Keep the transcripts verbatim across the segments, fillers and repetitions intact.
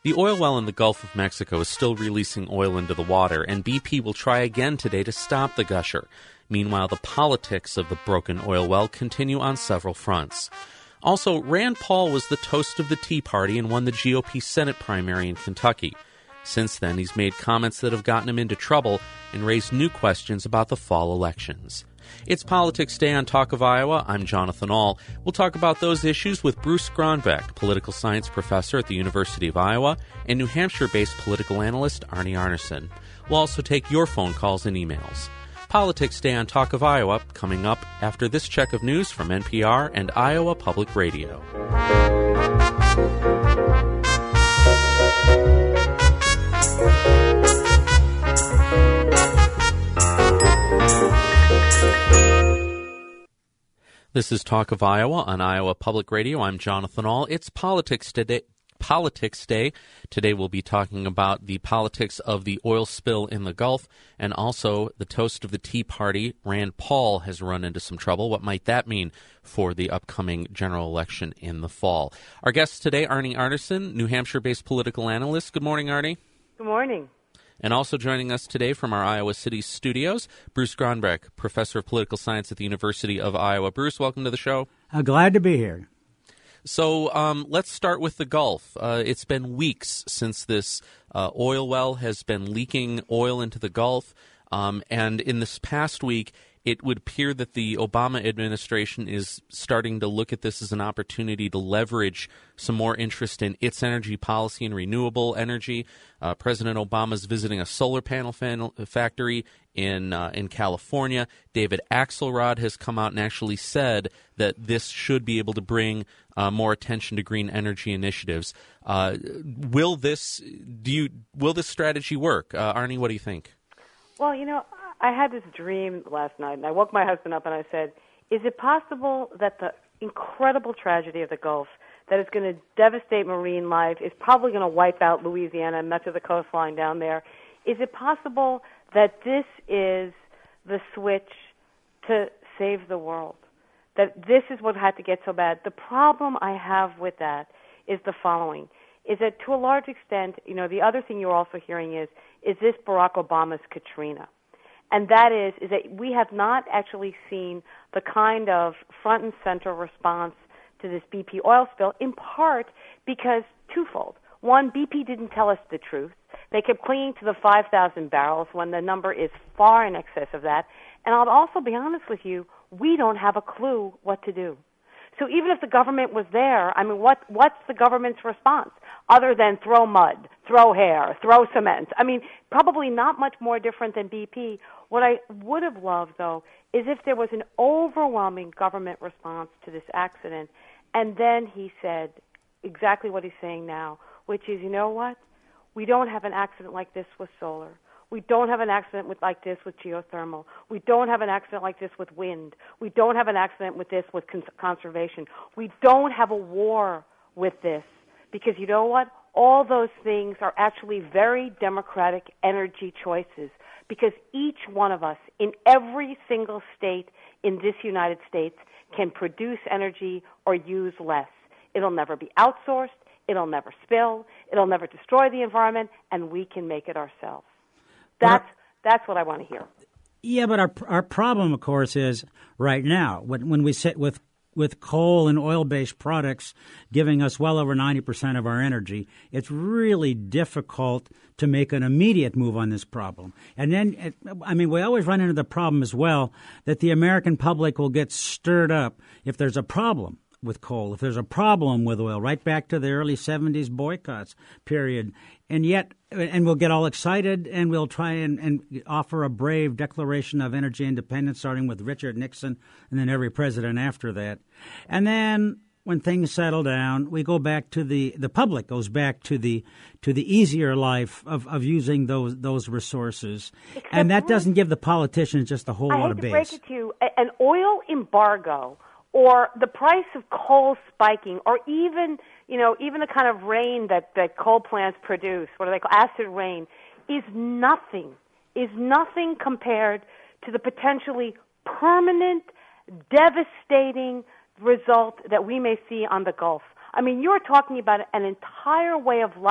The oil well in the Gulf of Mexico is still releasing oil into the water, and B P will try again today to stop the gusher. Meanwhile, the politics of the broken oil well continue on several fronts. Also, Rand Paul was the toast of the Tea Party and won the G O P Senate primary in Kentucky. Since then, he's made comments that have gotten him into trouble and raised new questions about the fall elections. It's Politics Day on Talk of Iowa. I'm Jonathan Ahl. We'll talk about those issues with Bruce Gronbeck, political science professor at the University of Iowa, and New Hampshire-based political analyst Arnie Arnesen. We'll also take your phone calls and emails. Politics Day on Talk of Iowa coming up after this check of news from N P R and Iowa Public Radio. This is Talk of Iowa on Iowa Public Radio. I'm Jonathan Ahl. It's Politics Today. Politics Day. Today we'll be talking about the politics of the oil spill in the Gulf, and also the toast of the Tea Party, Rand Paul, has run into some trouble. What might that mean for the upcoming general election in the fall? Our guests today, Arnie Arnesen, New Hampshire-based political analyst. Good morning, Arnie. Good morning. And also joining us today from our Iowa City studios, Bruce Gronbeck, professor of political science at the University of Iowa. Bruce, welcome to the show. I'm glad to be here. So um, let's start with the Gulf. Uh, it's been weeks since this uh, oil well has been leaking oil into the Gulf. Um, and in this past week, it would appear that the Obama administration is starting to look at this as an opportunity to leverage some more interest in its energy policy and renewable energy. Uh, President Obama is visiting a solar panel fan- factory in uh, in California. David Axelrod has come out and actually said that this should be able to bring uh, more attention to green energy initiatives. Uh, will this do you will this strategy work, uh, Arnie? What do you think? Well, you know, I had this dream last night, and I woke my husband up and I said, is it possible that the incredible tragedy of the Gulf that is going to devastate marine life, is probably going to wipe out Louisiana and much of the coastline down there, is it possible that this is the switch to save the world, that this is what had to get so bad? The problem I have with that is the following, is that to a large extent, you know, the other thing you're also hearing is, is this Barack Obama's Katrina? And that is, is that we have not actually seen the kind of front and center response to this B P oil spill, in part because twofold. One, B P didn't tell us the truth. They kept clinging to the five thousand barrels when the number is far in excess of that. And I'll also be honest with you, we don't have a clue what to do. So even if the government was there, I mean, what what's the government's response other than throw mud, throw hair, throw cement? I mean, probably not much more different than B P. What I would have loved, though, is if there was an overwhelming government response to this accident, and then he said exactly what he's saying now, which is, you know what? We don't have an accident like this with solar. We don't have an accident with, like this with geothermal. We don't have an accident like this with wind. We don't have an accident with this with cons- conservation. We don't have a war with this because, you know what? All those things are actually very democratic energy choices because each one of us in every single state in this United States can produce energy or use less. It'll never be outsourced. It'll never spill. It'll never destroy the environment, and we can make it ourselves. That's that's what I want to hear. Yeah, but our our problem, of course, is right now when when we sit with with coal and oil-based products giving us well over ninety percent of our energy, it's really difficult to make an immediate move on this problem. And then, I mean, we always run into the problem as well that the American public will get stirred up if there's a problem with coal, if there's a problem with oil, right back to the early seventies boycotts period. And yet, and we'll get all excited and we'll try and, and offer a brave declaration of energy independence, starting with Richard Nixon and then every president after that. And then when things settle down, we go back to the, the public goes back to the to the easier life of, of using those those resources. Except and that doesn't give the politicians just a whole I lot of base. base. I hate to break it to you, an oil embargo or the price of coal spiking, or even, you know, even the kind of rain that, that coal plants produce, what do they call acid rain, is nothing, is nothing compared to the potentially permanent, devastating result that we may see on the Gulf. I mean, you're talking about an entire way of life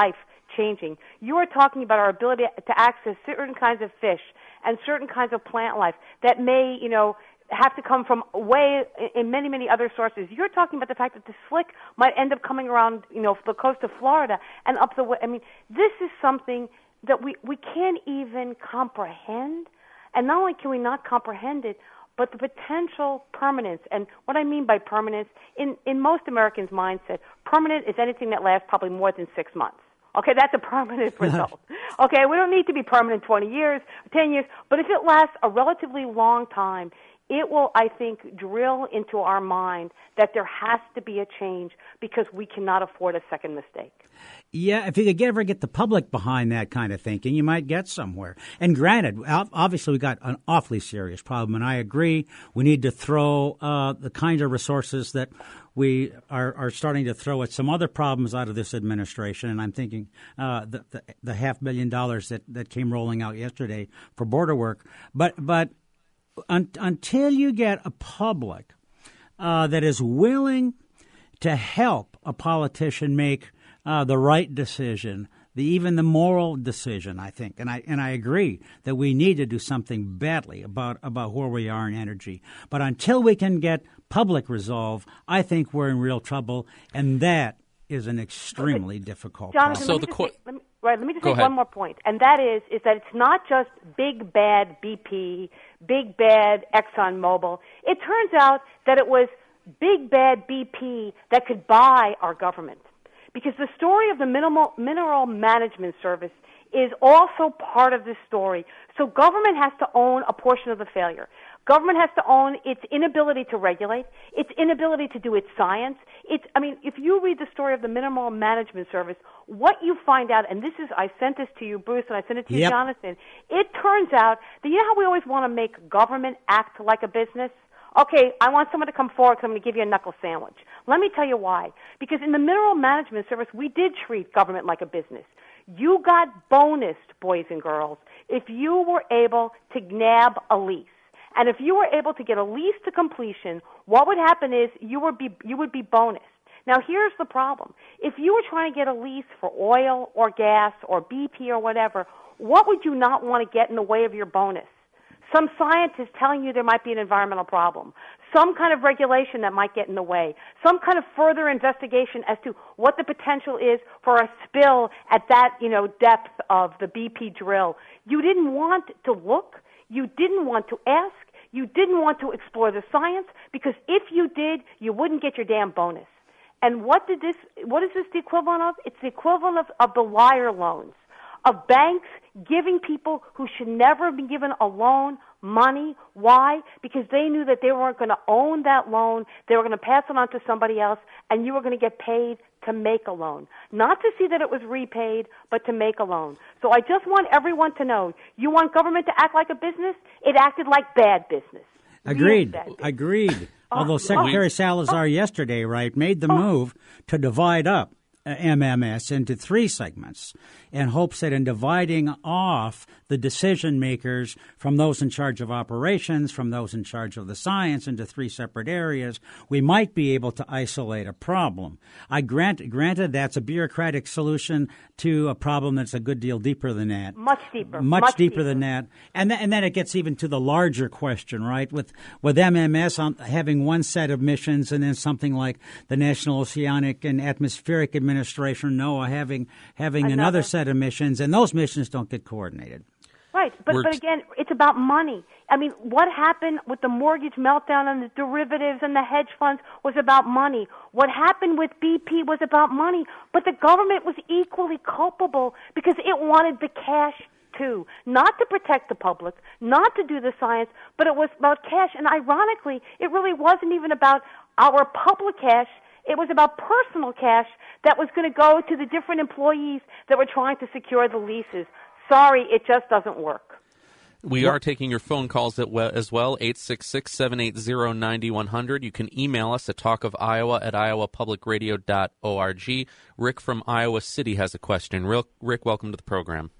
changing. You are talking about our ability to access certain kinds of fish and certain kinds of plant life that may, you know, have to come from way in many, many other sources. You're talking about the fact that the slick might end up coming around, you know, the coast of Florida and up the way. I mean, this is something that we, we can't even comprehend. And not only can we not comprehend it, but the potential permanence. And what I mean by permanence, in, in most Americans' mindset, permanent is anything that lasts probably more than six months. Okay, that's a permanent result. Okay, we don't need to be permanent twenty years, ten years, but if it lasts a relatively long time, it will, I think, drill into our mind that there has to be a change because we cannot afford a second mistake. Yeah, if you could ever get the public behind that kind of thinking, you might get somewhere. And granted, obviously we've got an awfully serious problem, and I agree we need to throw uh, the kind of resources that we are, are starting to throw at some other problems out of this administration, and I'm thinking uh, the, the, the half billion dollars that, that came rolling out yesterday for border work. But, but un, until you get a public uh, that is willing to help a politician make Uh, the right decision, the even the moral decision, I think, and I and I agree that we need to do something badly about about where we are in energy. But until we can get public resolve, I think we're in real trouble, and that is an extremely okay. difficult Jonathan, problem. So the co- let me, right, let me just Go make ahead. one more point, and that is is that it's not just big bad B P, big bad ExxonMobil. It turns out that it was big bad B P that could buy our government. Because the story of the minimal, Mineral Management Service is also part of this story. So government has to own a portion of the failure. Government has to own its inability to regulate, its inability to do its science. It's, I mean, if you read the story of the Mineral Management Service, what you find out, and this is, I sent this to you, Bruce, and I sent it to you, yep. Jonathan, it turns out that you know how we always want to make government act like a business? Okay, I want someone to come forward because I'm going to give you a knuckle sandwich. Let me tell you why. Because in the Mineral Management Service, we did treat government like a business. You got bonused, boys and girls, if you were able to nab a lease. And if you were able to get a lease to completion, what would happen is you would be you would be bonused. Now, here's the problem. If you were trying to get a lease for oil or gas or B P or whatever, what would you not want to get in the way of your bonus? Some scientist telling you there might be an environmental problem, some kind of regulation that might get in the way, some kind of further investigation as to what the potential is for a spill at that, you know, depth of the B P drill. You didn't want to look. You didn't want to ask. You didn't want to explore the science because if you did, you wouldn't get your damn bonus. And what did this? What is this the equivalent of? It's the equivalent of, of the liar loans, of banks giving people who should never have been given a loan money. Why? Because they knew that they weren't going to own that loan. They were going to pass it on to somebody else, and you were going to get paid to make a loan. Not to see that it was repaid, but to make a loan. So I just want everyone to know, you want government to act like a business? It acted like bad business. Agreed. Bad business. Agreed. Oh, Although Secretary oh, Salazar oh, yesterday, right, made the oh. move to divide up M M S into three segments in hopes that in dividing off the decision makers from those in charge of operations, from those in charge of the science into three separate areas, we might be able to isolate a problem. I grant, granted that's a bureaucratic solution to a problem that's a good deal deeper than that. Much deeper. Much, much deeper, deeper than that. And, th- and then it gets even to the larger question, right? With with M M S on having one set of missions and then something like the National Oceanic and Atmospheric Administration, NOAA, having having another, another set of missions, and those missions don't get coordinated. Right, but, but again, it's about money. I mean, what happened with the mortgage meltdown and the derivatives and the hedge funds was about money. What happened with B P was about money, but the government was equally culpable because it wanted the cash too, not to protect the public, not to do the science, but it was about cash. And ironically, it really wasn't even about our public cash. It was about personal cash that was going to go to the different employees that were trying to secure the leases. Sorry, it just doesn't work. We are taking your phone calls as well, eight six six, seven eight zero, nine one zero zero. You can email us at talkofiowa at iowa public radio dot org. Rick from Iowa City has a question. Rick, welcome to the program.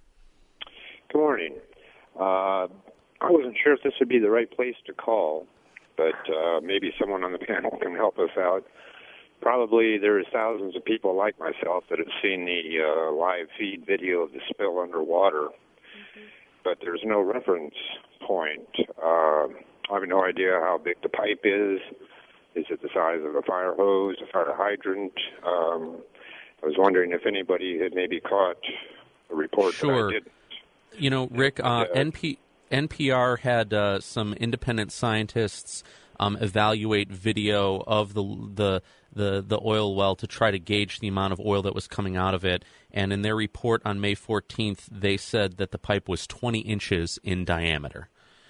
Good morning. Uh, I wasn't sure if this would be the right place to call, but uh, maybe someone on the panel can help us out. probably there's thousands of people like myself that have seen the uh, live feed video of the spill underwater, mm-hmm. but there's no reference point. Uh, I have no idea how big the pipe is. Is it the size of a fire hose, a fire hydrant? Um, I was wondering if anybody had maybe caught a report sure. that I didn't. You know, Rick, uh, N P- N P R had uh, some independent scientists um, evaluate video of the, the the the oil well to try to gauge the amount of oil that was coming out of it. And in their report on May fourteenth, they said that the pipe was twenty inches in diameter.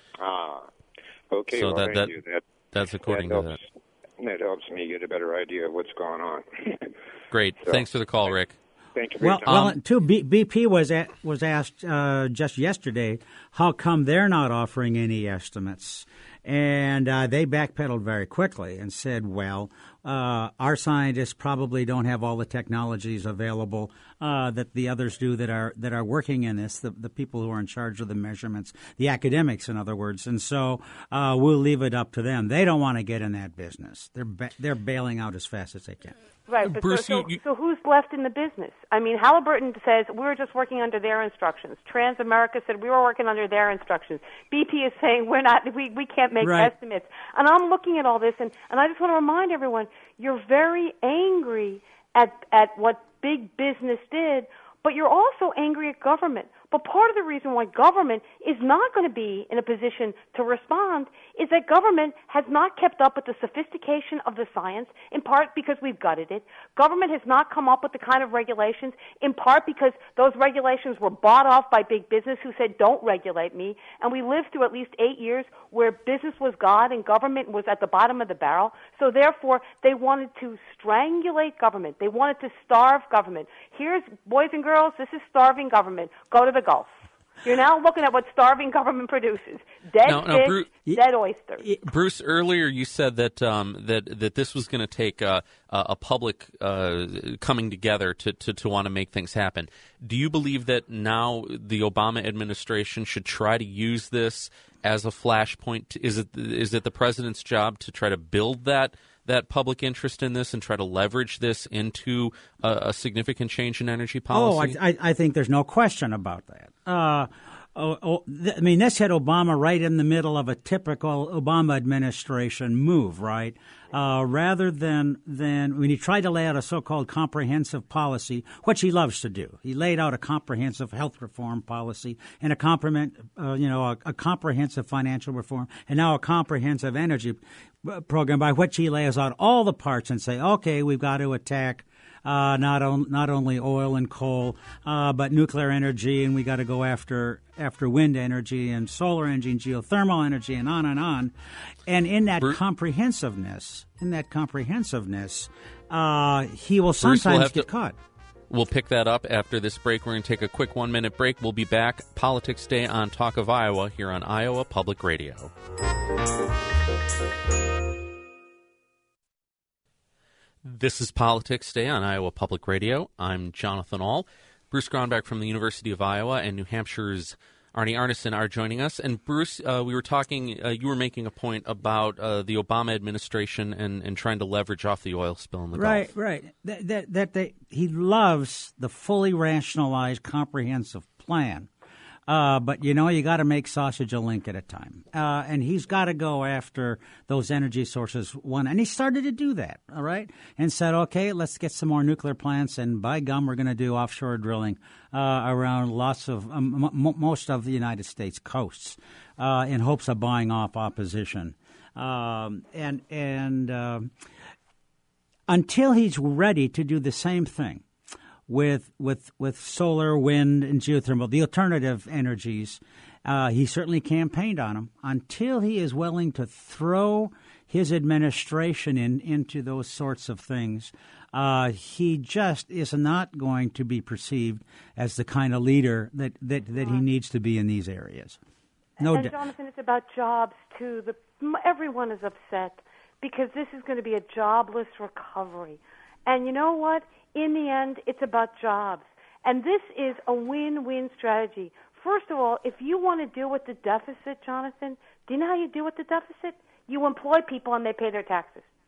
Ah, okay. So well, that, that, that that's according that to helps, that. That helps me get a better idea of what's going on. Great. So, thanks for the call, Rick. Thank you for well, your time. well, Um, too, B- BP was at, was asked uh, just yesterday, how come they're not offering any estimates? And uh, they backpedaled very quickly and said, well, uh, our scientists probably don't have all the technologies available uh, that the others do that are that are working in this, the, the people who are in charge of the measurements, the academics, in other words. And so uh, we'll leave it up to them. They don't want to get in that business. They're ba- they're bailing out as fast as they can. Right, but Bruce, so, you, you... so, so who's left in the business? I mean, Halliburton says we were just working under their instructions. Transamerica said we were working under their instructions. B P is saying we're not, we, we can't make right. estimates. And I'm looking at all this, and, and I just want to remind everyone, you're very angry at at what big business did, but you're also angry at government. But part of the reason why government is not going to be in a position to respond is that government has not kept up with the sophistication of the science, in part because we've gutted it. Government has not come up with the kind of regulations, in part because those regulations were bought off by big business who said, don't regulate me. And we lived through at least eight years where business was God and government was at the bottom of the barrel. So therefore, they wanted to strangulate government. They wanted to starve government. Here's, boys and girls, this is starving government. Go to the Gulf. You're now looking at what starving government produces: dead no, no, fish, Bruce, dead oysters. Bruce, earlier you said that um, that that this was going to take uh, a public uh, coming together to, to, to want to make things happen. Do you believe that now the Obama administration should try to use this as a flashpoint? Is it is it the president's job to try to build that that public interest in this and try to leverage this into a, a significant change in energy policy? Oh, I, I think there's no question about that. Uh, oh, oh, th- I mean, this hit Obama right in the middle of a typical Obama administration move, right? Uh, rather than, than when he tried to lay out a so-called comprehensive policy, which he loves to do. He laid out a comprehensive health reform policy and a complement, uh, you know, a, a comprehensive financial reform, and now a comprehensive energy program by which he lays out all the parts and say, okay, we've got to attack uh, not on, not only oil and coal, uh, but nuclear energy, and we got to go after after wind energy and solar energy and geothermal energy and on and on. And in that Bruce, comprehensiveness, in that comprehensiveness, uh, he will sometimes Bruce, we'll get to, caught. We'll pick that up after this break. We're going to take a quick one-minute break. We'll be back. Politics Day on Talk of Iowa here on Iowa Public Radio. This is Politics Day on Iowa Public Radio. I'm Jonathan Ahl. Bruce Gronbach from the University of Iowa and New Hampshire's Arnie Arneson are joining us. And Bruce, uh, we were talking, uh, you were making a point about uh, the Obama administration and, and trying to leverage off the oil spill in the right, Gulf. Right, right. That, that, that they, he loves the fully rationalized, comprehensive plan. Uh, but, you know, you got to make sausage a link at a time. Uh, and he's got to go after those energy sources one. And he started to do that, all right, and said, okay, let's get some more nuclear plants. And by gum, we're going to do offshore drilling uh, around lots of um, m- most of the United States coasts uh, in hopes of buying off opposition. Um, and and uh, until he's ready to do the same thing with with with solar, wind, and geothermal, the alternative energies, uh, he certainly campaigned on them. Until he is willing to throw his administration in into those sorts of things, uh, he just is not going to be perceived as the kind of leader that, that, that he needs to be in these areas. No and doubt. Jonathan, it's about jobs too. The, everyone is upset because this is going to be a jobless recovery. And you know what? In the end, it's about jobs. And this is a win-win strategy. First of all, if you want to deal with the deficit, Jonathan, do you know how you deal with the deficit? You employ people and they pay their taxes.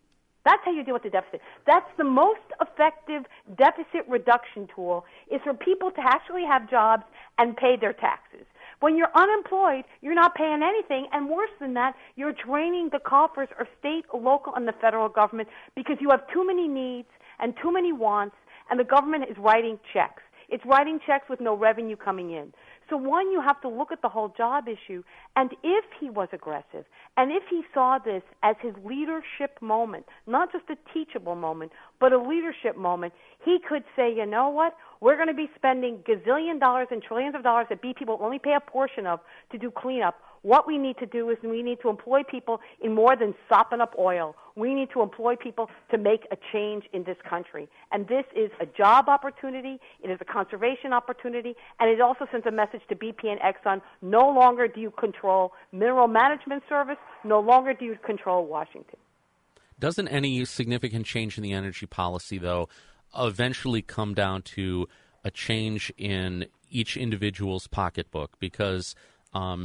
That's how you deal with the deficit. That's the most effective deficit reduction tool, is for people to actually have jobs and pay their taxes. When you're unemployed, you're not paying anything, and worse than that, you're draining the coffers of state, local, and the federal government because you have too many needs and too many wants, and the government is writing checks. It's writing checks with no revenue coming in. So, one, you have to look at the whole job issue, and if he was aggressive, and if he saw this as his leadership moment, not just a teachable moment, but a leadership moment, he could say, you know what, we're going to be spending gazillion dollars and trillions of dollars that B P will only pay a portion of to do cleanup. What we need to do is we need to employ people in more than sopping up oil. We need to employ people to make a change in this country. And this is a job opportunity, it is a conservation opportunity, and it also sends a message to B P and Exxon: no longer do you control Mineral Management Service, no longer do you control Washington. Doesn't any significant change in the energy policy, though, eventually come down to a change in each individual's pocketbook? Because um,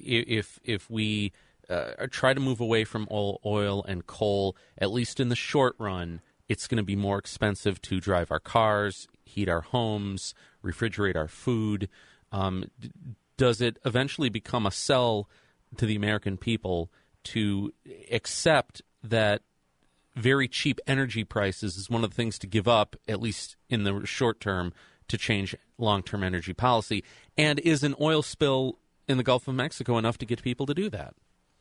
if if we uh, try to move away from oil, oil and coal, at least in the short run, it's going to be more expensive to drive our cars, heat our homes, refrigerate our food. Um, d- does it eventually become a sell to the American people to accept that very cheap energy prices is one of the things to give up, at least in the short term, to change long-term energy policy? And is an oil spill in the Gulf of Mexico enough to get people to do that?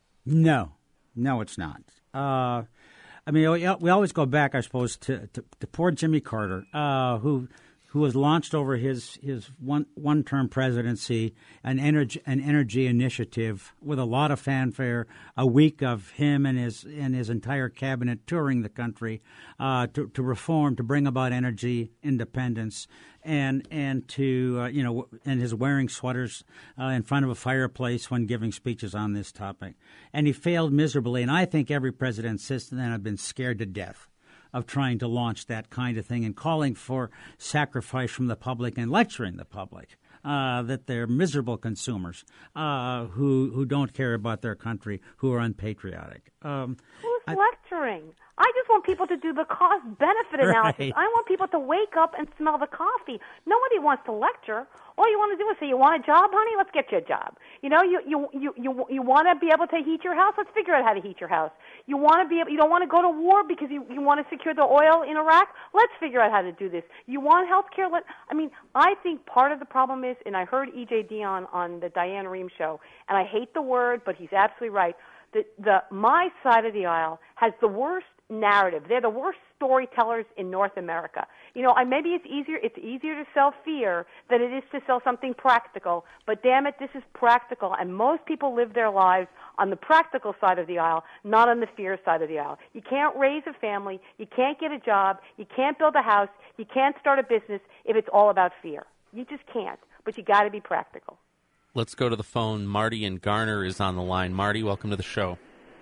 No. No, it's not. Uh, I mean, we, we always go back, I suppose, to, to, to poor Jimmy Carter, uh, who who was launched over his, his one, one-term presidency, an energy, an energy initiative with a lot of fanfare, a week of him and his and his entire cabinet touring the country uh, to, to reform, to bring about energy independence, and and to, uh, you know, and his wearing sweaters uh, in front of a fireplace when giving speeches on this topic. And he failed miserably, and I think every president since then have been scared to death of trying to launch that kind of thing and calling for sacrifice from the public and lecturing the public uh, that they're miserable consumers uh, who who don't care about their country, who are unpatriotic. Um, Who's I, lecturing? I just want people to do the cost-benefit analysis. Right. I want people to wake up and smell the coffee. Nobody wants to lecture. All you want to do is say, you want a job, honey? Let's get you a job. You know, you you you you, you want to be able to heat your house? Let's figure out how to heat your house. You want to be able, you don't want to go to war because you, you want to secure the oil in Iraq? Let's figure out how to do this. You want health care? Let, I mean, I think part of the problem is, and I heard E J Dionne on the Diane Rehm show, and I hate the word, but he's absolutely right. The, the my side of the aisle has the worst narrative. They're the worst storytellers in North America. You know, I, maybe it's easier it's easier to sell fear than it is to sell something practical, but damn it, this is practical, and most people live their lives on the practical side of the aisle, not on the fear side of the aisle. You can't raise a family, you can't get a job, you can't build a house, you can't start a business if it's all about fear. You just can't, but you got to be practical. Let's go to the phone. Marty in Garner is on the line. Marty, welcome to the show.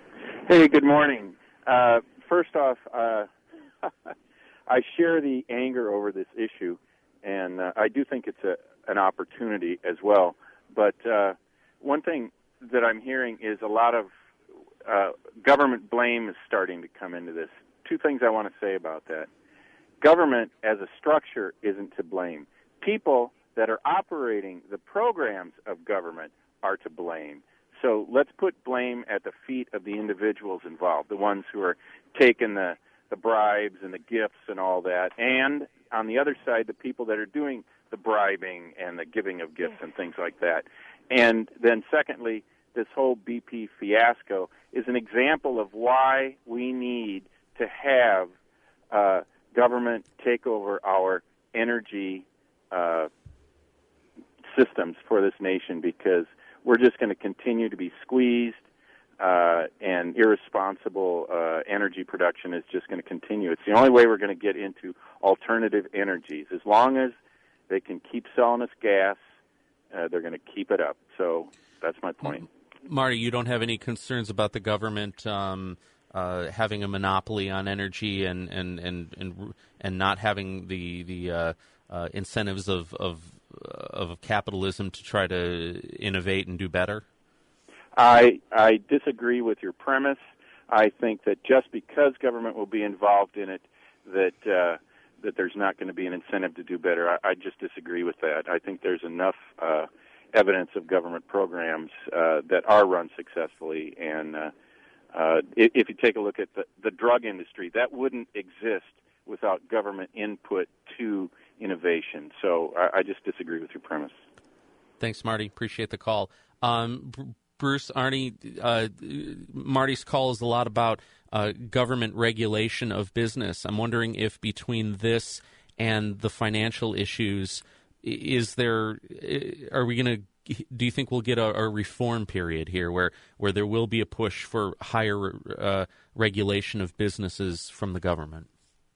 Hey, good morning. Uh, first off, uh, I share the anger over this issue, and uh, I do think it's a, an opportunity as well. But uh, one thing that I'm hearing is a lot of uh, government blame is starting to come into this. Two things I want to say about that. Government as a structure isn't to blame. People that are operating the programs of government are to blame. So let's put blame at the feet of the individuals involved, the ones who are taking the, the bribes and the gifts and all that, and on the other side, the people that are doing the bribing and the giving of gifts and things like that. And then secondly, this whole B P fiasco is an example of why we need to have uh, government take over our energy uh, systems for this nation, because we're just going to continue to be squeezed, uh, and irresponsible uh, energy production is just going to continue. It's the only way we're going to get into alternative energies. As long as they can keep selling us gas, uh, they're going to keep it up. So that's my point. Marty, you don't have any concerns about the government um, uh, having a monopoly on energy and and and and, and not having the the uh, uh, incentives of, of of capitalism to try to innovate and do better? I I disagree with your premise. I think that just because government will be involved in it, that uh, that there's not going to be an incentive to do better. I, I just disagree with that. I think there's enough uh, evidence of government programs uh, that are run successfully, and uh, uh, if, if you take a look at the, the drug industry, that wouldn't exist without government input to innovation. So I, I just disagree with your premise. Thanks, Marty. Appreciate the call. Um, Bruce, Arnie, uh, Marty's call is a lot about uh, government regulation of business. I'm wondering if between this and the financial issues, is there, are we going to, do you think we'll get a, a reform period here where, where there will be a push for higher uh, regulation of businesses from the government?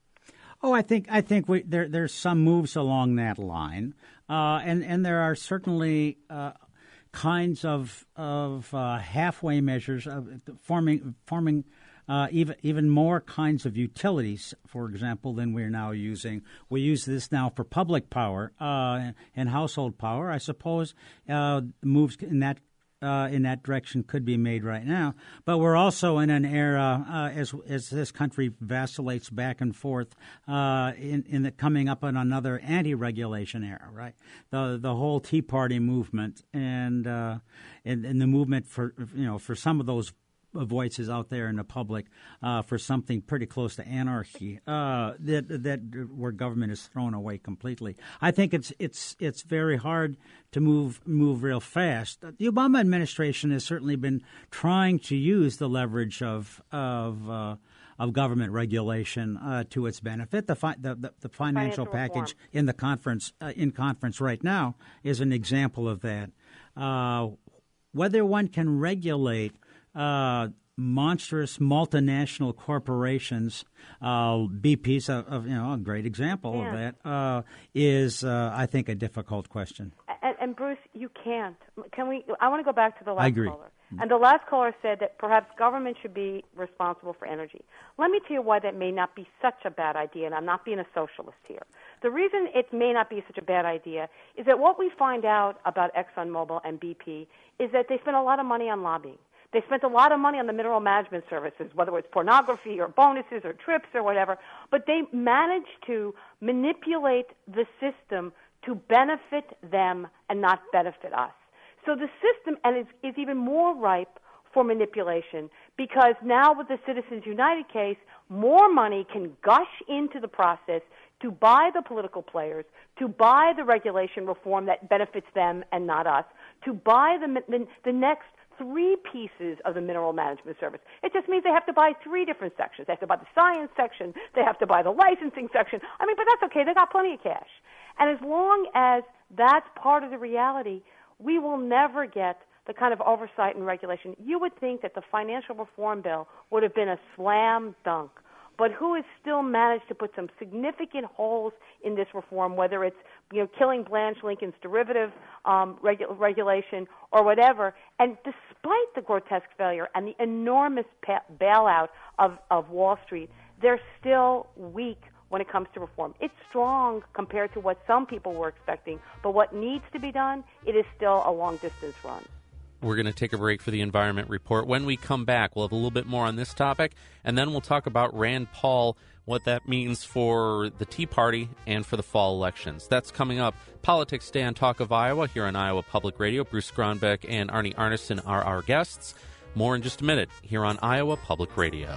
Oh, I think I think we, there there's some moves along that line, uh, and and there are certainly uh, kinds of of uh, halfway measures of forming forming uh, even even more kinds of utilities, for example, than we're now using. We use this now for public power uh, and household power. I suppose uh, moves in that. Uh, in that direction could be made right now, but we're also in an era uh, as as this country vacillates back and forth uh, in in the coming up on another anti-regulation era, right? The the whole Tea Party movement and uh, and, and the movement for you know for some of those voices out there in the public uh, for something pretty close to anarchy uh, that that where government is thrown away completely. I think it's it's it's very hard to move move real fast. The Obama administration has certainly been trying to use the leverage of of uh, of government regulation uh, to its benefit. The, fi- the, the the financial, financial package reform. in the conference uh, in conference right now is an example of that. Uh, whether one can regulate Uh, monstrous multinational corporations, uh, B P's a, a you know a great example yeah. of that uh, is uh, I think a difficult question. And, and Bruce, you can't. Can we? I want to go back to the last I agree. caller. And the last caller said that perhaps government should be responsible for energy. Let me tell you why that may not be such a bad idea, and I'm not being a socialist here. The reason it may not be such a bad idea is that what we find out about ExxonMobil and B P is that they spend a lot of money on lobbying. They spent a lot of money on the mineral management services, whether it's pornography or bonuses or trips or whatever, but they managed to manipulate the system to benefit them and not benefit us. So the system and is, is even more ripe for manipulation because now with the Citizens United case, more money can gush into the process to buy the political players, to buy the regulation reform that benefits them and not us, to buy the, the, the next three pieces of the mineral management service. It just means they have to buy three different sections. They have to buy the science section. They have to buy the licensing section. I mean, but that's okay. They got plenty of cash. And as long as that's part of the reality, we will never get the kind of oversight and regulation. You would think that the financial reform bill would have been a slam dunk. But who has still managed to put some significant holes in this reform, whether it's you know killing Blanche Lincoln's derivative um, regu- regulation or whatever, and despite the grotesque failure and the enormous pa- bailout of, of Wall Street, they're still weak when it comes to reform. It's strong compared to what some people were expecting, but what needs to be done, it is still a long-distance run. We're going to take a break for the Environment Report. When we come back, we'll have a little bit more on this topic, and then we'll talk about Rand Paul, what that means for the Tea Party and for the fall elections. That's coming up. Politics Day on Talk of Iowa here on Iowa Public Radio. Bruce Gronbeck and Arnie Arnesen are our guests. More in just a minute here on Iowa Public Radio.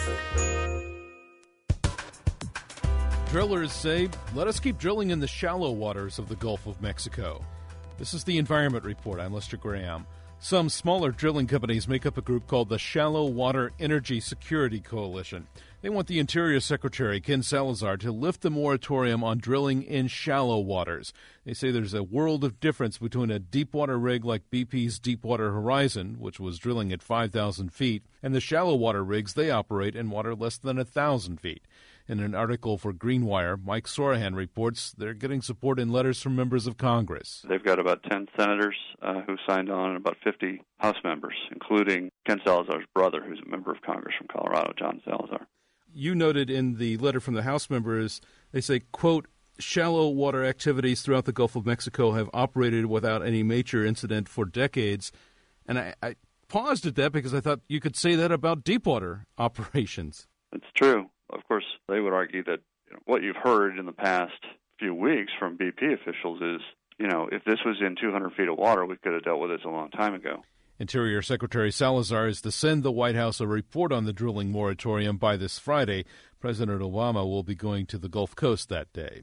Drillers say, let us keep drilling in the shallow waters of the Gulf of Mexico. This is the Environment Report. I'm Lester Graham. Some smaller drilling companies make up a group called the Shallow Water Energy Security Coalition. They want the Interior Secretary, Ken Salazar, to lift the moratorium on drilling in shallow waters. They say there's a world of difference between a deepwater rig like B P's Deepwater Horizon, which was drilling at five thousand feet, and the shallow water rigs they operate in water less than one thousand feet. In an article for Greenwire, Mike Sorahan reports they're getting support in letters from members of Congress. They've got about ten senators uh, who signed on and about fifty House members, including Ken Salazar's brother, who's a member of Congress from Colorado, John Salazar. You noted in the letter from the House members, they say, quote, shallow water activities throughout the Gulf of Mexico have operated without any major incident for decades. And I, I paused at that because I thought you could say that about deepwater operations. It's true. Of course, they would argue that you know, what you've heard in the past few weeks from B P officials is, you know, if this was in two hundred feet of water, we could have dealt with this a long time ago. Interior Secretary Salazar is to send the White House a report on the drilling moratorium by this Friday. President Obama will be going to the Gulf Coast that day.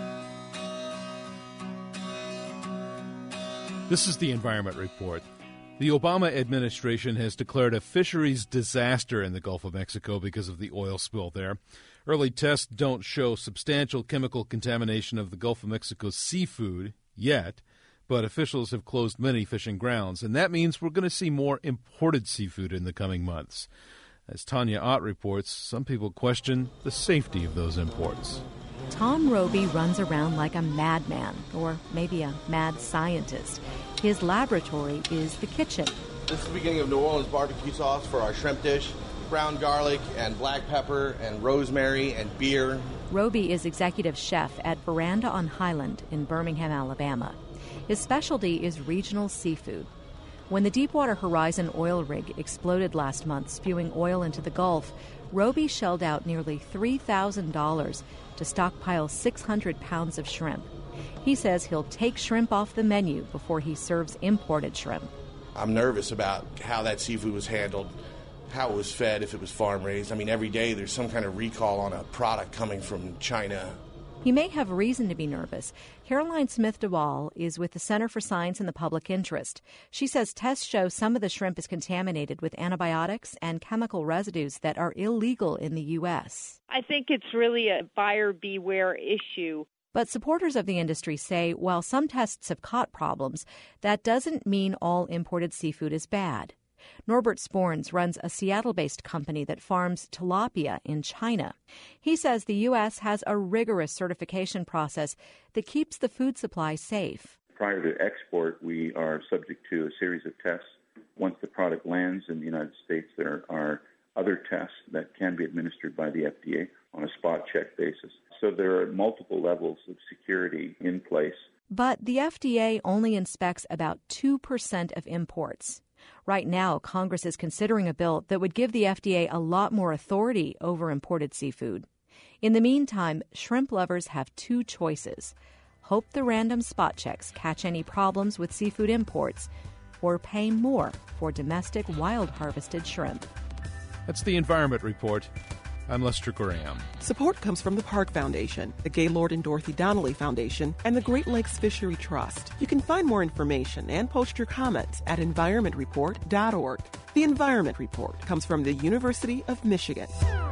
This is the Environment Report. The Obama administration has declared a fisheries disaster in the Gulf of Mexico because of the oil spill there. Early tests don't show substantial chemical contamination of the Gulf of Mexico's seafood yet, but officials have closed many fishing grounds, and that means we're going to see more imported seafood in the coming months. As Tanya Ott reports, some people question the safety of those imports. Tom Roby runs around like a madman, or maybe a mad scientist. His laboratory is the kitchen. This is the beginning of New Orleans barbecue sauce for our shrimp dish. Brown garlic and black pepper and rosemary and beer. Roby is executive chef at Veranda on Highland in Birmingham, Alabama. His specialty is regional seafood. When the Deepwater Horizon oil rig exploded last month, spewing oil into the Gulf, Roby shelled out nearly three thousand dollars to stockpile six hundred pounds of shrimp. He says he'll take shrimp off the menu before he serves imported shrimp. I'm nervous about how that seafood was handled, how it was fed, if it was farm-raised. I mean, every day there's some kind of recall on a product coming from China. He may have reason to be nervous. Caroline Smith-DeWall is with the Center for Science and the Public Interest. She says tests show some of the shrimp is contaminated with antibiotics and chemical residues that are illegal in the U S. I think it's really a buyer beware issue. But supporters of the industry say while some tests have caught problems, that doesn't mean all imported seafood is bad. Norbert Sporns runs a Seattle-based company that farms tilapia in China. He says the U S has a rigorous certification process that keeps the food supply safe. Prior to export, we are subject to a series of tests. Once the product lands in the United States, there are other tests that can be administered by the F D A on a spot check basis. So there are multiple levels of security in place. But the F D A only inspects about two percent of imports. Right now, Congress is considering a bill that would give the F D A a lot more authority over imported seafood. In the meantime, shrimp lovers have two choices: hope the random spot checks catch any problems with seafood imports, or pay more for domestic wild-harvested shrimp. That's the Environment Report. I'm Lester Graham. Support comes from the Park Foundation, the Gaylord and Dorothy Donnelly Foundation, and the Great Lakes Fishery Trust. You can find more information and post your comments at environment report dot org. The Environment Report comes from the University of Michigan.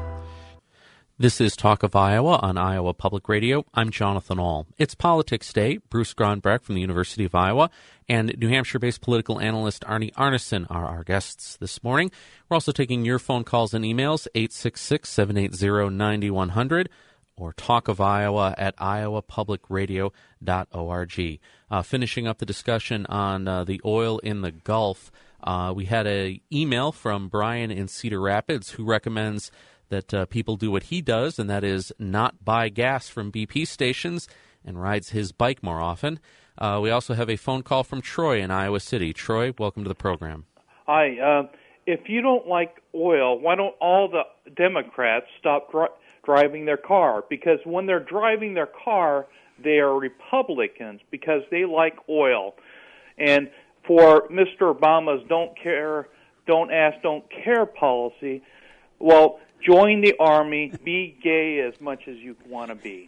This is Talk of Iowa on Iowa Public Radio. I'm Jonathan Ahl. It's Politics Day. Bruce Gronbrecht from the University of Iowa and New Hampshire-based political analyst Arnie Arneson are our guests this morning. We're also taking your phone calls and emails, eight six six, seven eight zero, nine one zero zero or Talk of Iowa at iowa public radio dot org. Uh, finishing up the discussion on uh, the oil in the Gulf, uh, we had an email from Brian in Cedar Rapids who recommends that uh, people do what he does, and that is not buy gas from B P stations and rides his bike more often. Uh, we also have a phone call from Troy in Iowa City. Troy, welcome to the program. Hi. Uh, if you don't like oil, why don't all the Democrats stop dri- driving their car? Because when they're driving their car, they are Republicans because they like oil. And for Mister Obama's don't care, don't ask, don't care policy, well, join the Army, be gay as much as you want to be.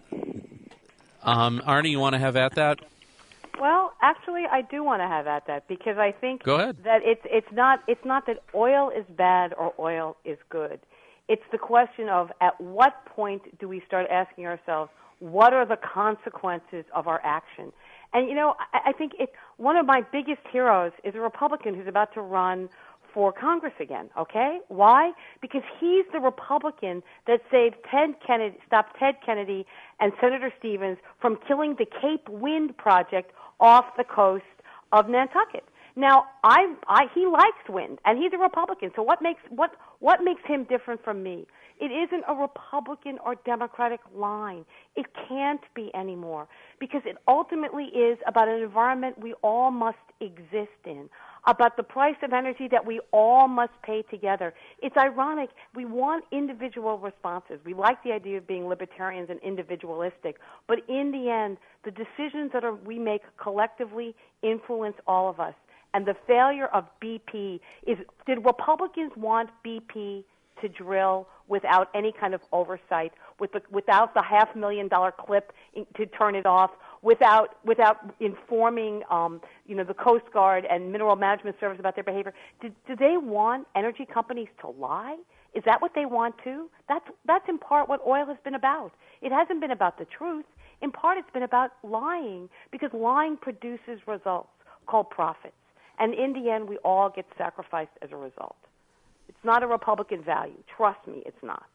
Um, Arnie, you want to have at that? Well, actually, I do want to have at that because I think Go ahead. that it's it's not it's not that oil is bad or oil is good. It's the question of at what point do we start asking ourselves what are the consequences of our action? And you know, I, I think it one of my biggest heroes is a Republican who's about to run for Congress again, okay? Why? Because he's the Republican that saved Ted Kennedy, stopped Ted Kennedy and Senator Stevens from killing the Cape Wind project off the coast of Nantucket. Now, I, I, he likes wind, and he's a Republican. So what makes what what makes him different from me? It isn't a Republican or Democratic line. It can't be anymore because it ultimately is about an environment we all must exist in. about the price of energy that we all must pay together. It's ironic. We want individual responses. We like the idea of being libertarians and individualistic, but in the end, the decisions that are, we make collectively influence all of us. And the failure of B P is, did Republicans want B P to drill without any kind of oversight, with the, without the half million dollar clip in, to turn it off, without without informing um, you know, the Coast Guard and Mineral Management Service about their behavior? Do, do they want energy companies to lie? Is that what they want too? That's that's in part what oil has been about. It hasn't been about the truth. In part, it's been about lying, because lying produces results called profits. And in the end, we all get sacrificed as a result. It's not a Republican value. Trust me, it's not.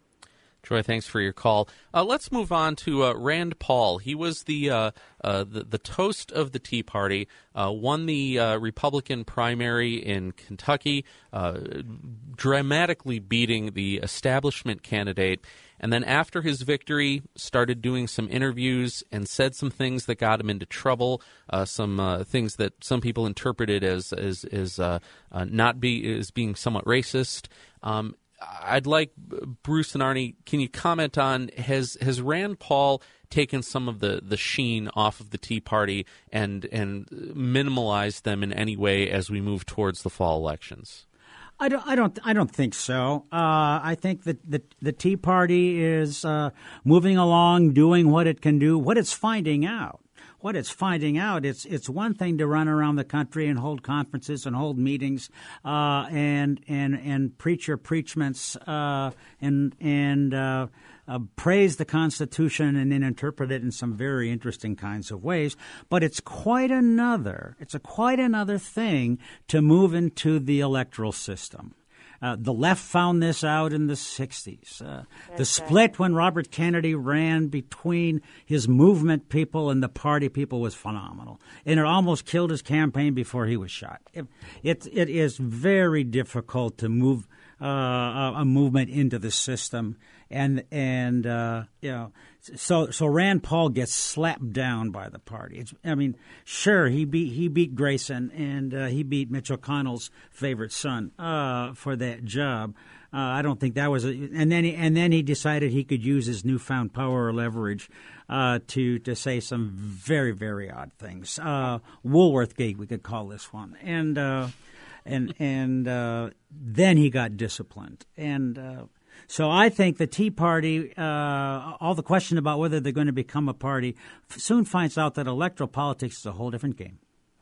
Troy, thanks for your call. Uh, let's move on to uh, Rand Paul. He was the, uh, uh, the the toast of the Tea Party, uh, won the uh, Republican primary in Kentucky, uh, dramatically beating the establishment candidate. And then after his victory, started doing some interviews and said some things that got him into trouble, uh, some uh, things that some people interpreted as as, as uh, uh, not be as being somewhat racist. Um, I'd like Bruce and Arnie, can you comment on, has has Rand Paul taken some of the, the sheen off of the Tea Party and and minimalized them in any way as we move towards the fall elections? I don't. I don't. I don't think so. Uh, I think that the the Tea Party is uh, moving along, doing what it can do, what it's finding out. What it's finding out, it's it's one thing to run around the country and hold conferences and hold meetings uh, and and and preach your preachments uh, and and uh, uh, praise the Constitution and then interpret it in some very interesting kinds of ways. But it's quite another. It's a quite another thing to move into the electoral system. Uh, the left found this out in the sixties. Uh, the split when Robert Kennedy ran between his movement people and the party people was phenomenal. And it almost killed his campaign before he was shot. It, it, it is very difficult to move uh, a movement into the system. And, and uh, you know, so so Rand Paul gets slapped down by the party. It's, I mean, sure, he beat he beat Grayson and uh, he beat Mitch McConnell's favorite son uh, for that job. Uh, I don't think that was a, and then he, and then he decided he could use his newfound power or leverage uh, to to say some very very odd things. Uh, Woolworth Gate, we could call this one, and uh, and and uh, then he got disciplined and. Uh, So I think the Tea Party, uh, all the question about whether they're going to become a party, f- soon finds out that electoral politics is a whole different game.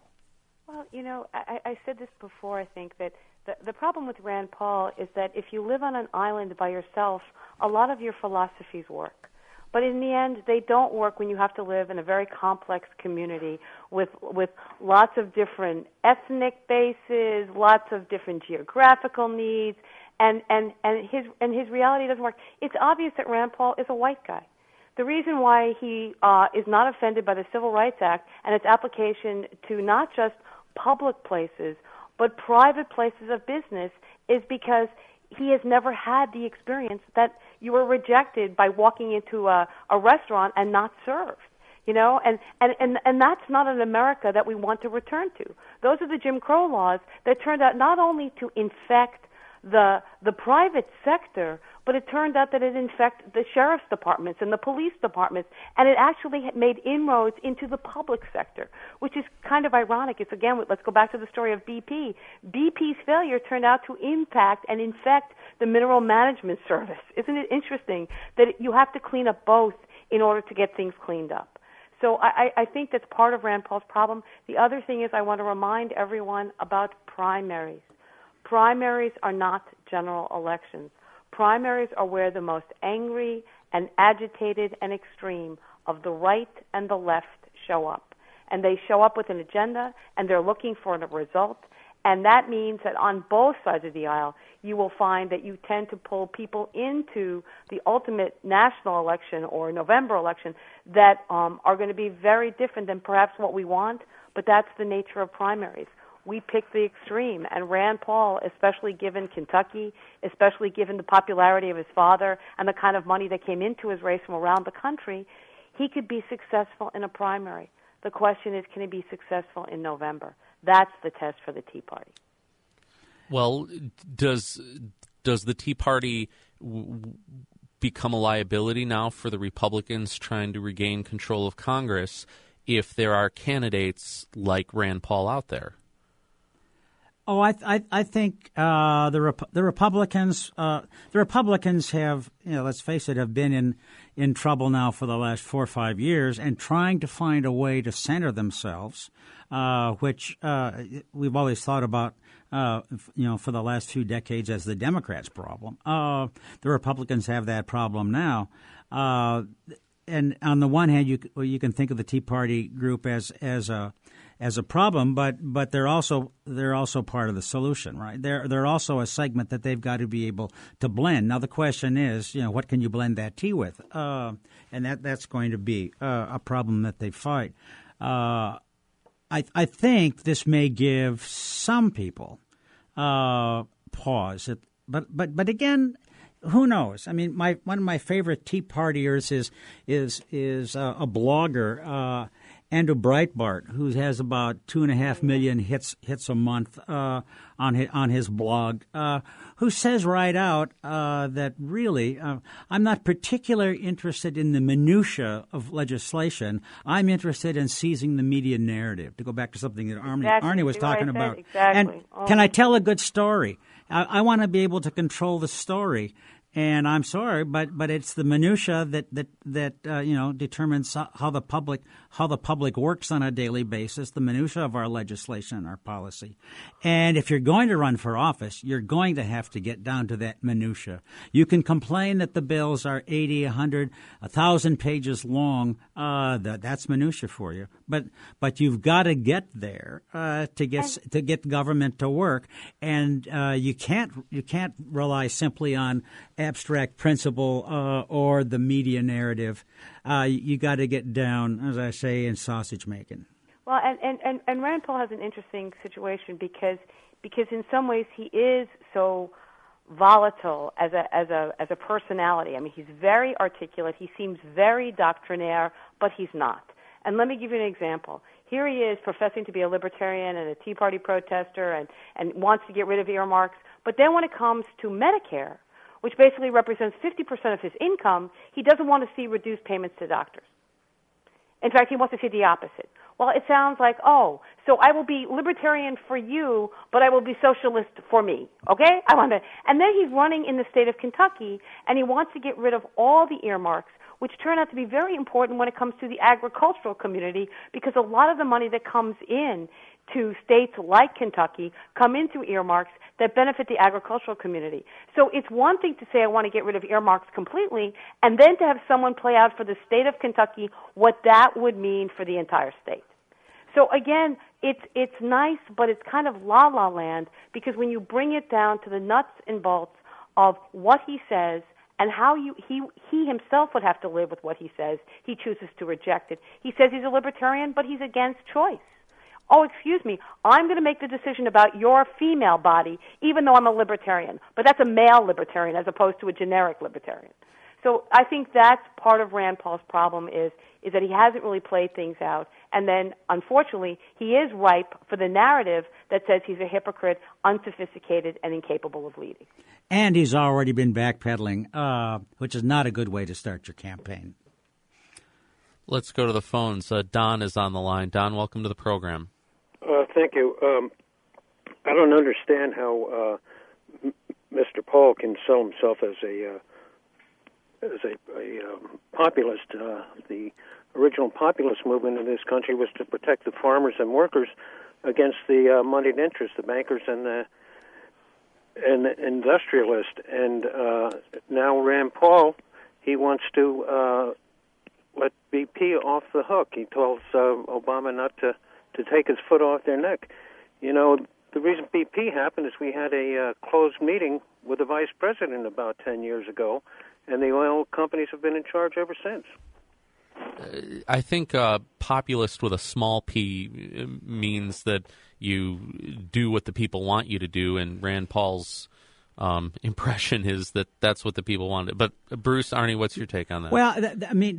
Well, you know, I, I said this before, I think, that the, the problem with Rand Paul is that if you live on an island by yourself, a lot of your philosophies work. But in the end, they don't work when you have to live in a very complex community with with lots of different ethnic bases, lots of different geographical needs, and, and, and his and his reality doesn't work. It's obvious that Rand Paul is a white guy. The reason why he uh, is not offended by the Civil Rights Act and its application to not just public places, but private places of business is because he has never had the experience that you were rejected by walking into a, a restaurant and not served. You know, and, and, and, and that's not an America that we want to return to. Those are the Jim Crow laws that turned out not only to infect the the private sector, but it turned out that it infected the sheriff's departments and the police departments, and it actually made inroads into the public sector, which is kind of ironic. It's, again, let's go back to the story of B P. B P's failure turned out to impact and infect the Mineral Management Service. Isn't it interesting that you have to clean up both in order to get things cleaned up? So I, I think that's part of Rand Paul's problem. The other thing is I want to remind everyone about primaries. Primaries are not general elections. Primaries are where the most angry and agitated and extreme of the right and the left show up. And they show up with an agenda, and they're looking for a result. And that means that on both sides of the aisle, you will find that you tend to pull people into the ultimate national election or November election that um, are going to be very different than perhaps what we want, but that's the nature of primaries. We pick the extreme, and Rand Paul, especially given Kentucky, especially given the popularity of his father and the kind of money that came into his race from around the country, he could be successful in a primary. The question is, can he be successful in November? That's the test for the Tea Party. Well, does does the Tea Party w- become a liability now for the Republicans trying to regain control of Congress if there are candidates like Rand Paul out there? Oh, I I, I think uh, the Rep- the Republicans uh, the Republicans have, you know, let's face it, have been in in trouble now for the last four or five years, and trying to find a way to center themselves, uh, which uh, we've always thought about, uh, you know, for the last few decades as the Democrats' problem. Uh, the Republicans have that problem now. Uh, and on the one hand, you you can think of the Tea Party group as as a as a problem, but but they're also they're also part of the solution, right? They're they're also a segment that they've got to be able to blend. Now the question is, you know, what can you blend that tea with? Uh, and that that's going to be uh, a problem that they fight. Uh, I I think this may give some people uh, pause, it, but but but again, who knows? I mean, my one of my favorite Tea Partiers is is is uh, a blogger. Uh, Andrew Breitbart, who has about two and a half million hits hits a month uh, on his, on his blog, uh, who says right out uh, that really uh, I'm not particularly interested in the minutia of legislation. I'm interested in seizing the media narrative. To go back to something that Arnie, Exactly. Arnie was See what I talking said? about. Exactly. And Oh. can I tell a good story? I, I want to be able to control the story. And I'm sorry, but, but it's the minutia that that that uh, you know determines how the public how the public works on a daily basis. The minutia of our legislation and our policy. And if you're going to run for office, you're going to have to get down to that minutia. You can complain that the bills are eighty, a hundred, a thousand pages long. Uh, that that's minutia for you. But but you've got to get there uh, to get And- to get government to work, and uh, you can't you can't rely simply on abstract principle uh, or the media narrative. Uh, you got to get down, as I say, in sausage making. Well, and, and, and, and Rand Paul has an interesting situation because because in some ways he is so volatile as a as a as a personality. I mean, he's very articulate. He seems very doctrinaire, but he's not. And let me give you an example. Here he is professing to be a libertarian and a Tea Party protester and, and wants to get rid of earmarks. But then when it comes to Medicare, which basically represents fifty percent of his income, he doesn't want to see reduced payments to doctors. In fact, he wants to see the opposite. Well, it sounds like, oh, so I will be libertarian for you, but I will be socialist for me, okay? I want to. And then he's running in the state of Kentucky, and he wants to get rid of all the earmarks, which turn out to be very important when it comes to the agricultural community, because a lot of the money that comes in to states like Kentucky come into earmarks that benefit the agricultural community. So it's one thing to say I want to get rid of earmarks completely, and then to have someone play out for the state of Kentucky what that would mean for the entire state. So again, it's it's nice, but it's kind of la-la land, because when you bring it down to the nuts and bolts of what he says and how you he he himself would have to live with what he says, he chooses to reject it. He says he's a libertarian, but he's against choice. Oh, excuse me, I'm going to make the decision about your female body, even though I'm a libertarian. But that's a male libertarian as opposed to a generic libertarian. So I think that's part of Rand Paul's problem is is that he hasn't really played things out. And then, unfortunately, he is ripe for the narrative that says he's a hypocrite, unsophisticated, and incapable of leading. And he's already been backpedaling, uh, which is not a good way to start your campaign. Let's go to the phones. Uh, Don is on the line. Don, welcome to the program. Uh, thank you. Um, I don't understand how uh, m- Mister Paul can sell himself as a uh, as a, a um, populist. Uh, the original populist movement in this country was to protect the farmers and workers against the uh, moneyed interests, the bankers and the and the industrialists. And uh, now Rand Paul, he wants to uh, let B P off the hook. He tells uh, Obama not to. to take his foot off their neck. You know, the reason B P happened is we had a uh, closed meeting with the vice president about ten years ago, and the oil companies have been in charge ever since. Uh, I think uh, populist with a small p means that you do what the people want you to do, and Rand Paul's um, impression is that that's what the people wanted. But uh, Bruce, Arnie, what's your take on that? Well, th- th- I mean, the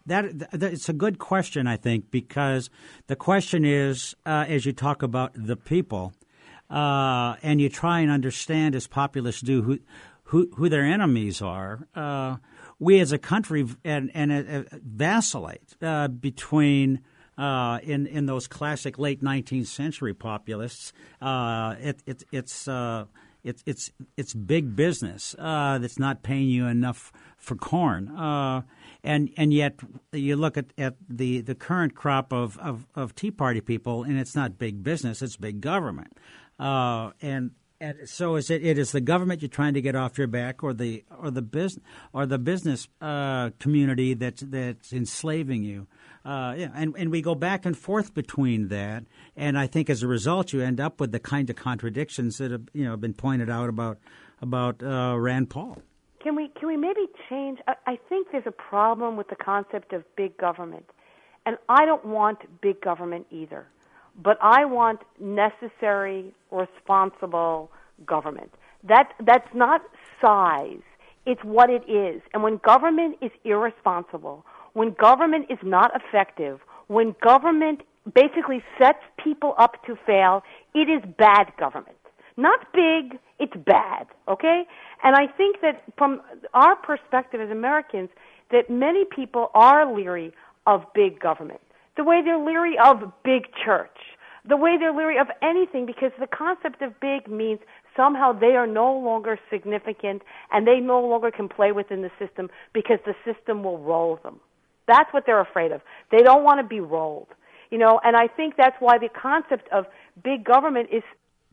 That, that it's a good question, I think, because the question is, uh, as you talk about the people, uh, and you try and understand, as populists do, who who, who their enemies are. Uh, we, as a country, and, and uh, vacillate uh, between uh, in in those classic late nineteenth century populists. Uh, it, it, it's uh, it's it's it's big business uh, that's not paying you enough for corn. Uh, And and yet you look at, at the, the current crop of, of, of Tea Party people, and it's not big business; it's big government. Uh, and and so is it? It is the government you're trying to get off your back, or the or the business or the business uh, community that's that's enslaving you. Uh, yeah, and and we go back and forth between that, and I think as a result, you end up with the kind of contradictions that have you know been pointed out about about uh, Rand Paul. Can we can we maybe change? I, I think there's a problem with the concept of big government, and I don't want big government either, but I want necessary, responsible government. That that's not size; it's what it is. And when government is irresponsible, when government is not effective, when government basically sets people up to fail, it is bad government. Not big, it's bad, okay? And I think that from our perspective as Americans, that many people are leery of big government, the way they're leery of big church, the way they're leery of anything, because the concept of big means somehow they are no longer significant and they no longer can play within the system because the system will roll them. That's what they're afraid of. They don't want to be rolled, you know, and I think that's why the concept of big government is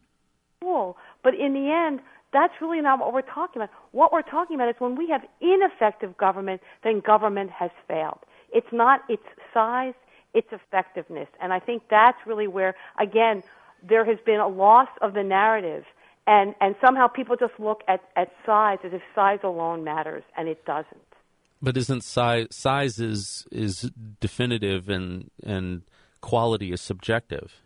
cool, but in the end, that's really not what we're talking about. What we're talking about is when we have ineffective government, then government has failed. It's not its size, its effectiveness. And I think that's really where, again, there has been a loss of the narrative, and, and somehow people just look at, at size as if size alone matters, and it doesn't. But isn't size, size is, is definitive and, and quality is subjective?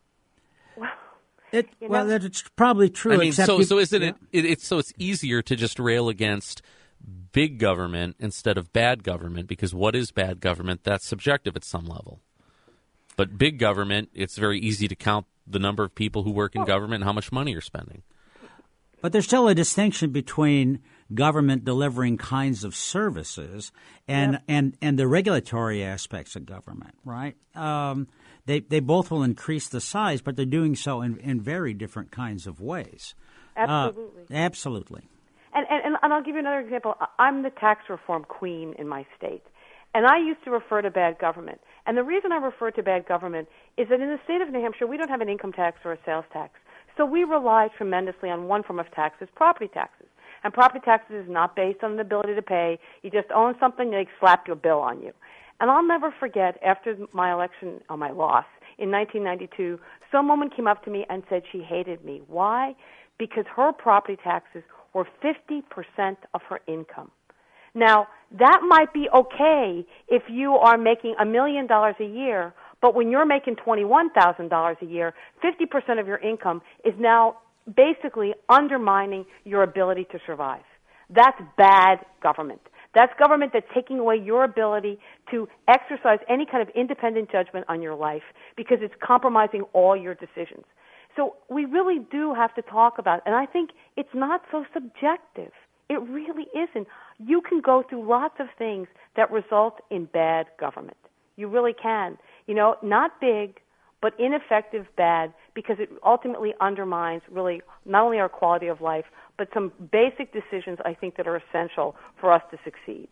It, You well, know? that's probably true. I mean, except so you- so isn't yeah. it, it? It's so it's easier to just rail against big government instead of bad government, because what is bad government? That's subjective at some level. But big government, it's very easy to count the number of people who work in government and how much money you're spending. But there's still a distinction between government delivering kinds of services and Yep. and, and the regulatory aspects of government, right? Um, they they both will increase the size, but they're doing so in, in very different kinds of ways. Absolutely. Uh, absolutely. And, and, and I'll give you another example. I'm the tax reform queen in my state, and I used to refer to bad government. And the reason I refer to bad government is that in the state of New Hampshire, we don't have an income tax or a sales tax. So we rely tremendously on one form of taxes, property taxes. And property taxes is not based on the ability to pay. You just own something, they slap your bill on you. And I'll never forget, after my election, or my loss, in nineteen ninety-two, some woman came up to me and said she hated me. Why? Because her property taxes were fifty percent of her income. Now, that might be okay if you are making a million dollars a year, but when you're making twenty-one thousand dollars a year, fifty percent of your income is now basically undermining your ability to survive. That's bad government. That's government that's taking away your ability to exercise any kind of independent judgment on your life because it's compromising all your decisions. So we really do have to talk about it. And I think it's not so subjective. It really isn't. You can go through lots of things that result in bad government. You really can. You know, not big, but ineffective bad, because it ultimately undermines really not only our quality of life, but some basic decisions I think that are essential for us to succeed.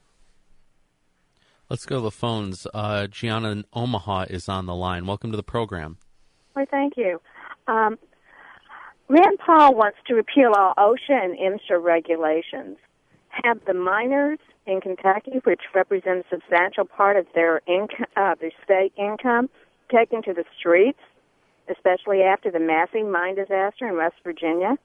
Let's go to the phones. Uh, Gianna in Omaha is on the line. Welcome to the program. Well, thank you. Um, Rand Paul wants to repeal all OSHA and MSHA regulations. Have the miners in Kentucky, which represent a substantial part of their income, uh, their state income, taken to the streets, especially after the massive mine disaster in West Virginia?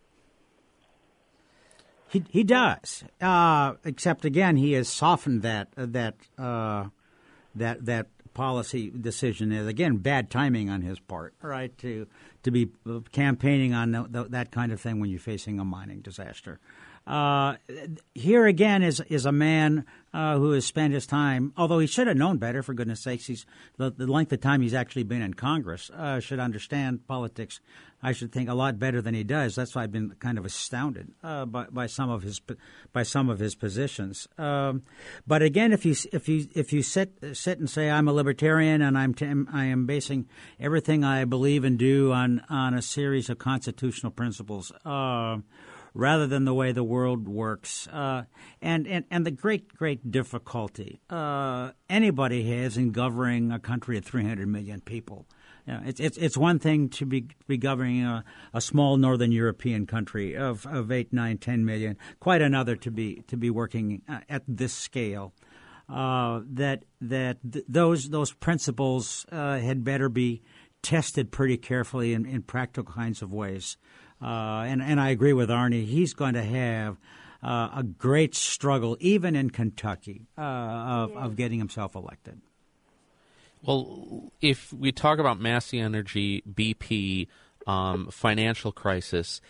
He he does, uh, except again he has softened that uh, that uh, that that policy decision. Is again bad timing on his part, right? To to be campaigning on the, the, that kind of thing when you're facing a mining disaster. Uh, here again is is a man uh, who has spent his time, although he should have known better, for goodness sakes, he's the, the length of time he's actually been in Congress, uh, should understand politics, I should think, a lot better than he does. That's why I've been kind of astounded uh, by, by some of his by some of his positions. Um, but again, if you if you if you sit sit and say I'm a libertarian and I'm t- I am basing everything I believe and do on on a series of constitutional principles. Uh, rather than the way the world works. Uh, and, and, and the great, great difficulty uh, anybody has in governing a country of three hundred million people. You know, it's, it's, it's one thing to be, be governing a, a small northern European country of, of eight, nine, ten million, quite another to be, to be working uh, at this scale. Uh, that that th- those those principles uh, had better be tested pretty carefully in, in practical kinds of ways. Uh, and, and I agree with Arnie. He's going to have uh, a great struggle, even in Kentucky, uh, of, of getting himself elected. Well, if we talk about Massey Energy, B P, um, financial crisis,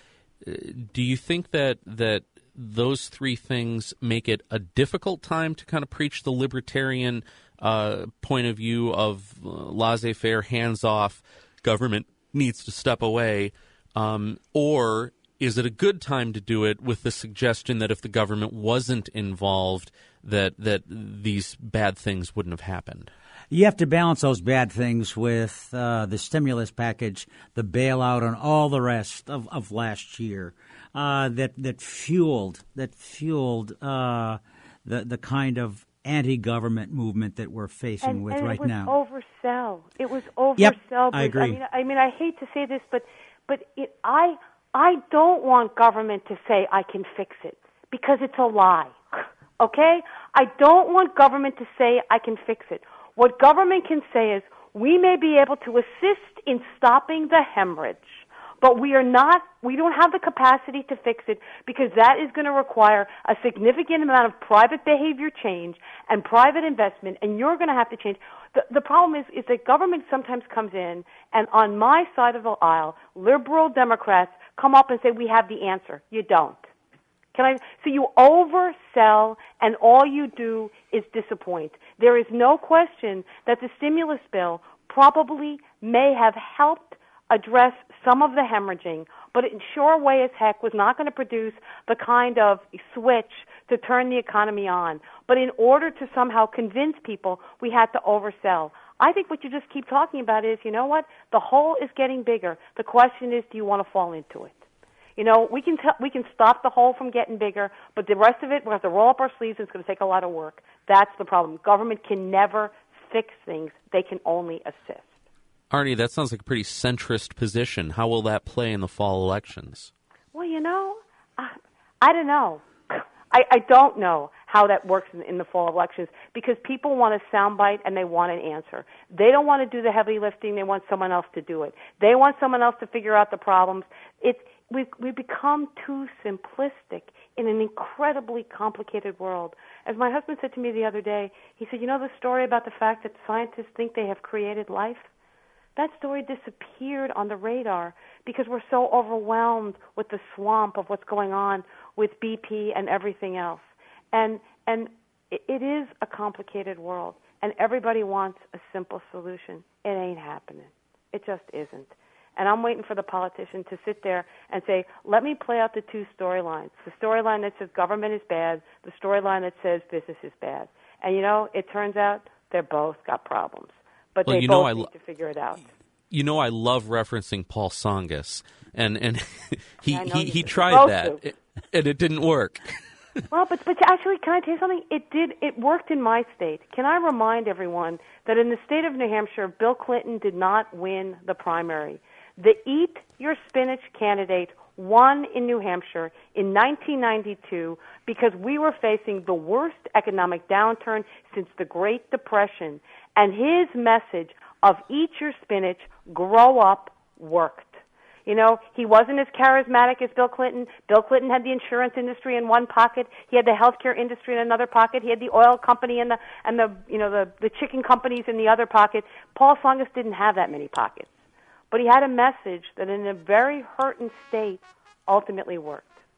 do you think that that those three things make it a difficult time to kind of preach the libertarian uh, point of view of uh, laissez-faire, hands-off, government needs to step away? Um, or is it a good time to do it with the suggestion that if the government wasn't involved, that that these bad things wouldn't have happened? You have to balance those bad things with uh, the stimulus package, the bailout, and all the rest of, of last year uh, that that fueled that fueled uh, the the kind of anti-government movement that we're facing and, with and right it was now. Oversell. It was oversell. Yep, Bruce. I agree. I mean, I mean, I hate to say this, but but it, I I don't want government to say I can fix it because it's a lie. Okay? I don't want government to say I can fix it. What government can say is we may be able to assist in stopping the hemorrhage, but we are not, we don't have the capacity to fix it because that is going to require a significant amount of private behavior change and private investment, and you're going to have to change. The, the problem is, is that government sometimes comes in, and on my side of the aisle, liberal Democrats come up and say, we have the answer. You don't. Can I? So you oversell, and all you do is disappoint. There is no question that the stimulus bill probably may have helped address some of the hemorrhaging, but it sure way as heck was not going to produce the kind of switch to turn the economy on. But in order to somehow convince people, we had to oversell. I think what you just keep talking about is, you know what? The hole is getting bigger. The question is, do you want to fall into it? You know, we can t- we can stop the hole from getting bigger, but the rest of it, we have to roll up our sleeves, and it's going to take a lot of work. That's the problem. Government can never fix things. They can only assist. Arnie, that sounds like a pretty centrist position. How will that play in the fall elections? Well, you know, I, I don't know. I, I don't know how that works in, in the fall elections because people want a soundbite and they want an answer. They don't want to do the heavy lifting. They want someone else to do it. They want someone else to figure out the problems. It's we we become too simplistic in an incredibly complicated world. As my husband said to me the other day, he said, you know the story about the fact that scientists think they have created life? That story disappeared on the radar because we're so overwhelmed with the swamp of what's going on with B P and everything else. And and it, it is a complicated world, and everybody wants a simple solution. It ain't happening. It just isn't. And I'm waiting for the politician to sit there and say, let me play out the two storylines. The storyline that says government is bad, the storyline that says business is bad. And, you know, it turns out they're both got problems. But well, they you both know, I need lo- to figure it out. You know, I love referencing Paul Tsongas, and, and he, I know he, you he do. tried Both that, do. it, and it didn't work. Well, but but actually, can I tell you something? It did. It worked in my state. Can I remind everyone that in the state of New Hampshire, Bill Clinton did not win the primary. The Eat Your Spinach candidate won in New Hampshire in nineteen ninety-two because we were facing the worst economic downturn since the Great Depression, and his message of eat your spinach, grow up, worked. You know, he wasn't as charismatic as Bill Clinton. Bill Clinton had the insurance industry in one pocket. He had the healthcare industry in another pocket. He had the oil company and the and the you know the the chicken companies in the other pocket. Paul Tsongas didn't have that many pockets, but he had a message that in a very hurting state ultimately worked.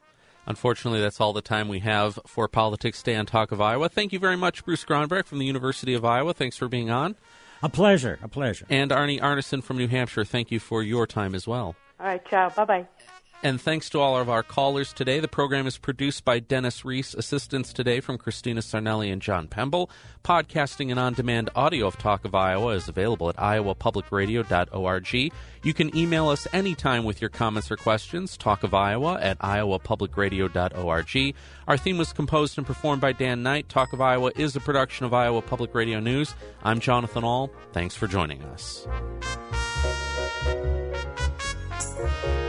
Unfortunately, that's all the time we have for Politics Day on Talk of Iowa. Thank you very much, Bruce Gronberg from the University of Iowa. Thanks for being on. A pleasure, a pleasure. And Arnie Arneson from New Hampshire, thank you for your time as well. All right, ciao. Bye-bye. And thanks to all of our callers today. The program is produced by Dennis Reese. Assistance today from Christina Sarnelli and John Pemble. Podcasting and on-demand audio of Talk of Iowa is available at iowa public radio dot org. You can email us anytime with your comments or questions, talkofiowa at iowa public radio dot org. Our theme was composed and performed by Dan Knight. Talk of Iowa is a production of Iowa Public Radio News. I'm Jonathan Ahl. Thanks for joining us.